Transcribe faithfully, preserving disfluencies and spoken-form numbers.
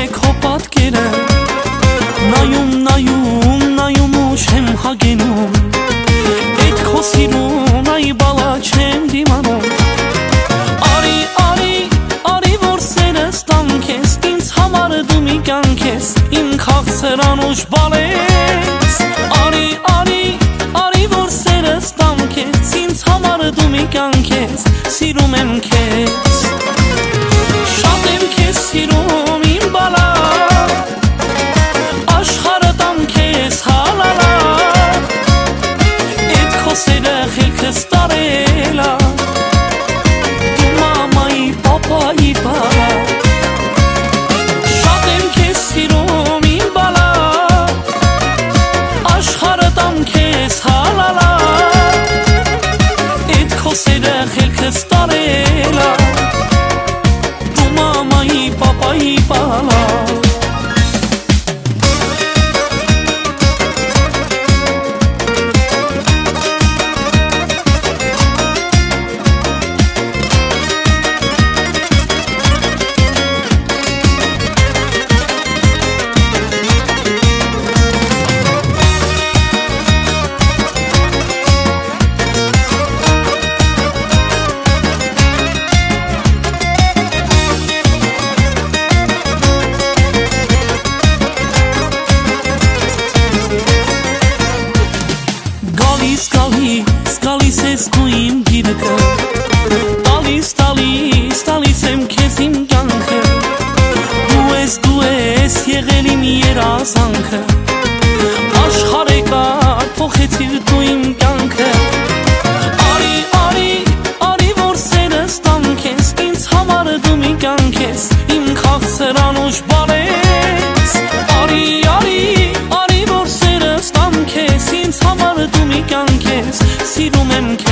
է քո պատկերը նայում նայում նայում ու չեմ հագենում Էդ քո սիրուն այ բալա չեմ դիմանում Արի արի արի որ սերս տամ քեզ ինձ համար դու մի կյանք ես իմ քաղցր անուշ բալես Արի արի արի որ սերս տամ քեզ ինձ համար դու մի կյանք ես սիրում եմ քեզ Շատ եմ քեզ սիրում իմ բալա Աշխարհը տամ քեզ հալալա Էդ քո սերը խելքս տարելա Դու մամայի պապայի բալա Շատ եմ քեզ սիրում իմ բալա Աշխարհը տամ քեզ հալալա Էդ քո սերը խելքս տարելա Դու մամայի պապայի բալա Գալիս գալիս գալիս ես դու իմ գիրկը Տալիս տալիս տալիս եմ քեզ իմ կյանքը Դու ես դու ես եղել իմ երազանքը Աշխարհ եկար փոխեցիր դու իմ կյանքը Արի արի արի որ սերս տամ քեզ ինձ համար դու մի կյանք ես իմ քաղցր անուշ բալես Արի արի արի որ սերս տամ քեզ ինձ համար դու մի կյանք ես սիրում եմ քեզ